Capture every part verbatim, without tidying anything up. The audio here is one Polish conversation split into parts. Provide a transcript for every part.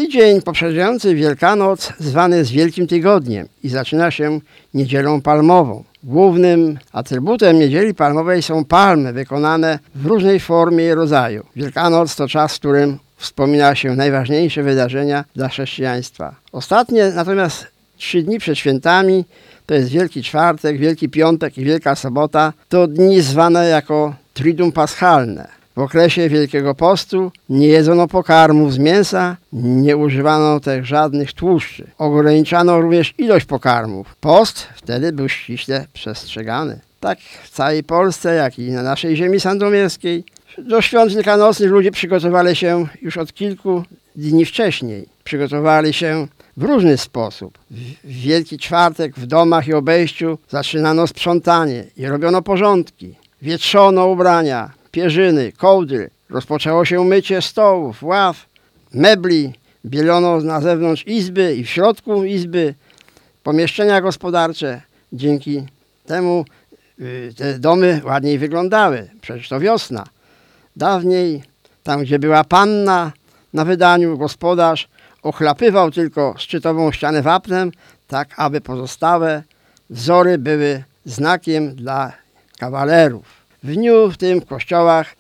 Tydzień poprzedzający Wielkanoc zwany jest Wielkim Tygodniem i zaczyna się Niedzielą Palmową. Głównym atrybutem Niedzieli Palmowej są palmy wykonane w różnej formie i rodzaju. Wielkanoc to czas, w którym wspomina się najważniejsze wydarzenia dla chrześcijaństwa. Ostatnie natomiast trzy dni przed świętami, to jest Wielki Czwartek, Wielki Piątek i Wielka Sobota, to dni zwane jako Triduum Paschalne. W okresie Wielkiego Postu nie jedzono pokarmów z mięsa, nie używano też żadnych tłuszczy. Ograniczano również ilość pokarmów. Post wtedy był ściśle przestrzegany. Tak w całej Polsce, jak i na naszej ziemi sandomierskiej. Do świąt wielkanocnych ludzie przygotowali się już od kilku dni wcześniej. Przygotowali się w różny sposób. W Wielki Czwartek w domach i obejściu zaczynano sprzątanie i robiono porządki. Wietrzono ubrania, pierzyny, kołdry. Rozpoczęło się mycie stołów, ław, mebli. Bielono na zewnątrz izby i w środku izby pomieszczenia gospodarcze. Dzięki temu y, te domy ładniej wyglądały. Przecież to wiosna. Dawniej, tam gdzie była panna na wydaniu, gospodarz ochlapywał tylko szczytową ścianę wapnem, tak aby pozostałe wzory były znakiem dla kawalerów. W dniu w tym w kościołach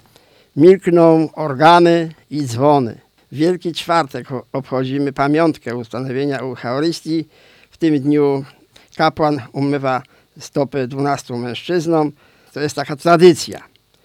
milkną organy i dzwony. W Wielki Czwartek obchodzimy pamiątkę ustanowienia Eucharystii. W tym dniu kapłan umywa stopy dwunastu mężczyznom. To jest taka tradycja.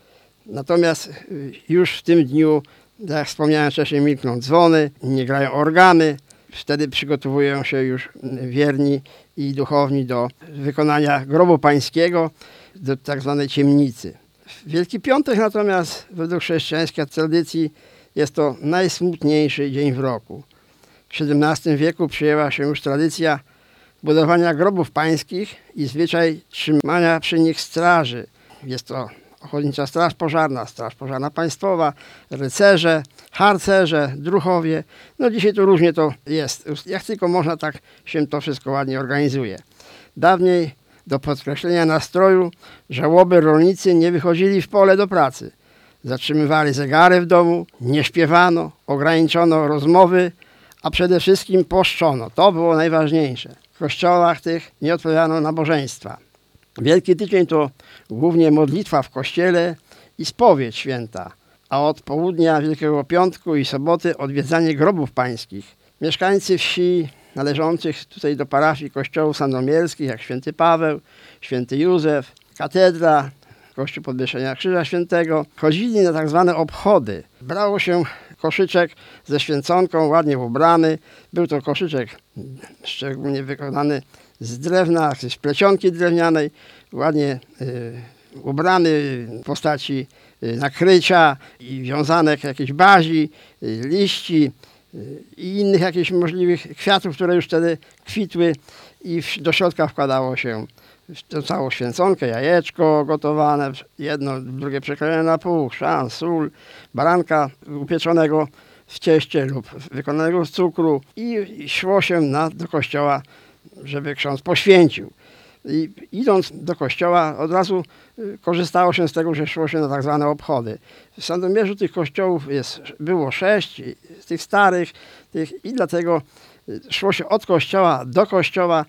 Natomiast już w tym dniu, jak wspomniałem wcześniej, milkną dzwony, nie grają organy. Wtedy przygotowują się już wierni i duchowni do wykonania grobu pańskiego, do tak zwanej ciemnicy. Wielki Piątek natomiast według chrześcijańskiej tradycji jest to najsmutniejszy dzień w roku. W siedemnastym wieku przyjęła się już tradycja budowania grobów pańskich i zwyczaj trzymania przy nich straży. Jest to Ochotnicza Straż Pożarna, Straż Pożarna Państwowa, rycerze, harcerze, druhowie. No dzisiaj to różnie to jest. Jak tylko można, tak się to wszystko ładnie organizuje. Dawniej do podkreślenia nastroju żałoby rolnicy nie wychodzili w pole do pracy. Zatrzymywali zegary w domu, nie śpiewano, ograniczono rozmowy, a przede wszystkim poszczono. To było najważniejsze. W kościołach tych nie odprawiano nabożeństwa. Wielki Tydzień to głównie modlitwa w kościele i spowiedź święta, a od południa Wielkiego Piątku i soboty odwiedzanie grobów pańskich. Mieszkańcy wsi należących tutaj do parafii kościołów sandomierskich, jak Święty Paweł, Święty Józef, katedra, Kościół Podwieszenia Krzyża Świętego, chodzili na tak zwane obchody. Brało się koszyczek ze święconką, ładnie ubrany. Był to koszyczek szczególnie wykonany z drewna, z plecionki drewnianej, ładnie y, ubrany w postaci y, nakrycia i wiązanek jakiejś bazi, y, liści y, i innych jakichś możliwych kwiatów, które już wtedy kwitły i w, do środka wkładało się w całą święconkę, jajeczko gotowane, jedno, drugie przekrojone na pół, chrzan, sól, baranka upieczonego w cieście lub wykonanego z cukru i szło się na, do kościoła, żeby ksiądz poświęcił. I idąc do kościoła od razu korzystało się z tego, że szło się na tak zwane obchody. W Sandomierzu tych kościołów jest, było sześć, z tych starych, tych, i dlatego szło się od kościoła do kościoła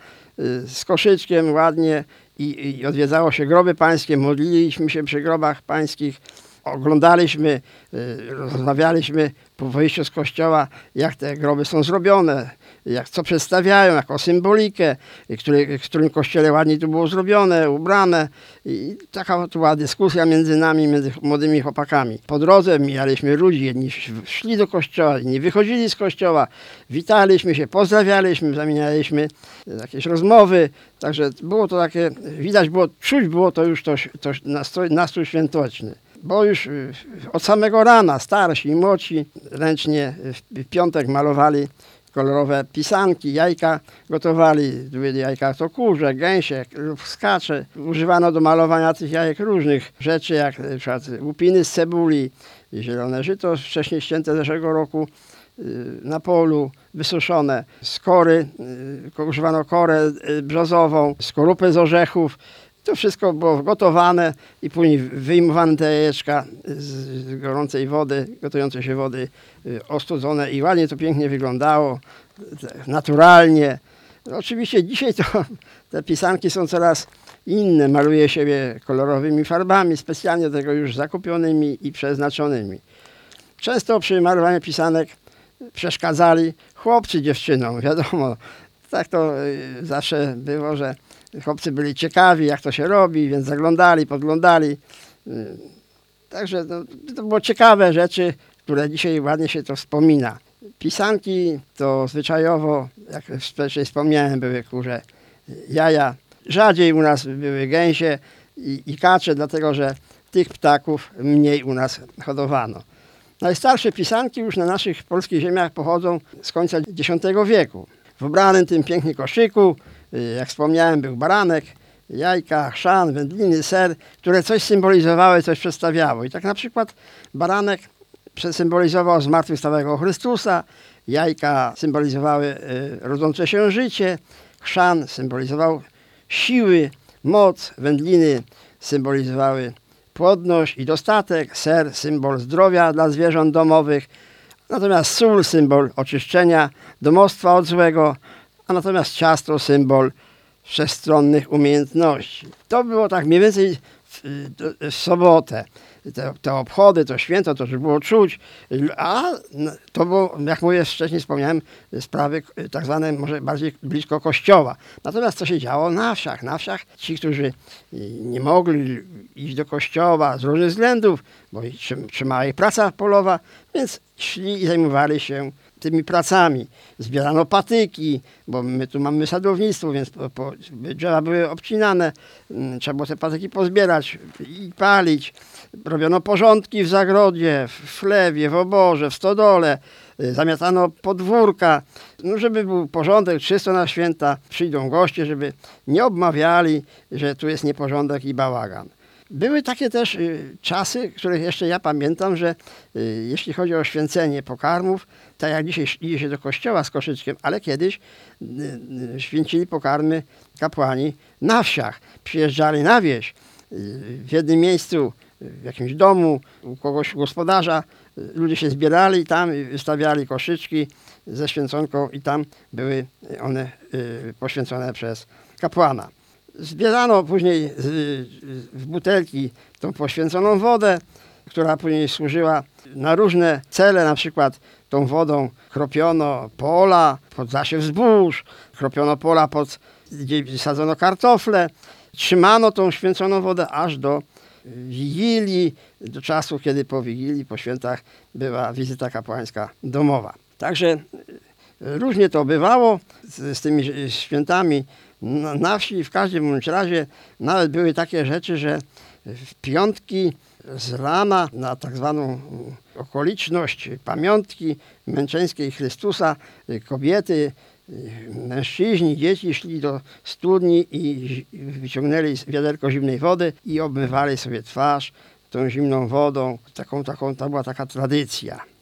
z koszyczkiem ładnie i, i odwiedzało się groby pańskie, modliliśmy się przy grobach pańskich, oglądaliśmy, rozmawialiśmy po wyjściu z kościoła, jak te groby są zrobione, jak co przedstawiają, jako symbolikę, który, w którym kościele ładnie to było zrobione, ubrane. I taka to była dyskusja między nami, między młodymi chłopakami. Po drodze mijaliśmy ludzi, jedni szli do kościoła, inni wychodzili z kościoła, witaliśmy się, pozdrawialiśmy, zamienialiśmy jakieś rozmowy. Także było to takie, widać było, czuć było to już to, to nastrój, nastrój świętoczny. Bo już od samego rana starsi i młodsi ręcznie w piątek malowali kolorowe pisanki, jajka gotowali. Były jajka to kurze, gęsie lub skacze. Używano do malowania tych jajek różnych rzeczy, jak na przykład łupiny z cebuli, zielone żyto wcześniej ścięte zeszłego roku na polu, wysuszone, skory, używano korę brzozową, skorupy z orzechów. To wszystko było gotowane i później wyjmowane te jajeczka z gorącej wody, gotującej się wody, ostudzone i ładnie to pięknie wyglądało, naturalnie. Oczywiście dzisiaj to te pisanki są coraz inne, maluje siebie kolorowymi farbami, specjalnie do tego już zakupionymi i przeznaczonymi. Często przy malowaniu pisanek przeszkadzali chłopcy dziewczynom, wiadomo. Tak to zawsze było, że chłopcy byli ciekawi, jak to się robi, więc zaglądali, podglądali. Także to, to było ciekawe rzeczy, które dzisiaj ładnie się to wspomina. Pisanki to zwyczajowo, jak wcześniej wspomniałem, były kurze jaja. Rzadziej u nas były gęsie i, i kacze, dlatego że tych ptaków mniej u nas hodowano. Najstarsze pisanki już na naszych polskich ziemiach pochodzą z końca dziesiątego wieku. W ubranym tym pięknym koszyku, jak wspomniałem, był baranek, jajka, chrzan, wędliny, ser, które coś symbolizowały, coś przedstawiały. I tak na przykład baranek symbolizował zmartwychwstałego Chrystusa, jajka symbolizowały rodzące się życie, chrzan symbolizował siły, moc, wędliny symbolizowały płodność i dostatek, ser symbol zdrowia dla zwierząt domowych, natomiast sól symbol oczyszczenia domostwa od złego, a natomiast ciasto symbol wszechstronnych umiejętności. To było tak mniej więcej w, w sobotę. Te, te obchody, to święto, to już było czuć, a to było, jak mówię, wcześniej wspomniałem, sprawy tak zwane może bardziej blisko kościoła. Natomiast co się działo na wsiach? Na wsiach ci, którzy nie mogli iść do kościoła z różnych względów, bo trzymała ich praca polowa, więc szli i zajmowali się tymi pracami. Zbierano patyki, bo my tu mamy sadownictwo, więc po, po, drzewa były obcinane, trzeba było te patyki pozbierać i palić. Robiono porządki w zagrodzie, w chlewie, w oborze, w stodole, zamiatano podwórka, no żeby był porządek, czysto na święta. Przyjdą goście, żeby nie obmawiali, że tu jest nieporządek i bałagan. Były takie też y, czasy, których jeszcze ja pamiętam, że y, jeśli chodzi o święcenie pokarmów, tak jak dzisiaj idzie się do kościoła z koszyczkiem, ale kiedyś y, y, święcili pokarmy kapłani na wsiach. Przyjeżdżali na wieś, y, w jednym miejscu, w jakimś domu, u kogoś gospodarza, y, ludzie się zbierali tam i wystawiali koszyczki ze święconką i tam były one y, poświęcone przez kapłana. Zbierano później w butelki tą poświęconą wodę, która później służyła na różne cele, na przykład tą wodą kropiono pola pod zasiew zbóż, kropiono pola, pod, gdzie sadzono kartofle. Trzymano tą święconą wodę aż do Wigilii, do czasu, kiedy po Wigilii, po świętach była wizyta kapłańska domowa. Także różnie to bywało z, z tymi świętami na, na wsi. W każdym bądź razie nawet były takie rzeczy, że w piątki z rana na tak zwaną okoliczność pamiątki męczeńskiej Chrystusa kobiety, mężczyźni, dzieci szli do studni i wyciągnęli wiaderko zimnej wody i obmywali sobie twarz tą zimną wodą. Taką, taką, to była taka tradycja.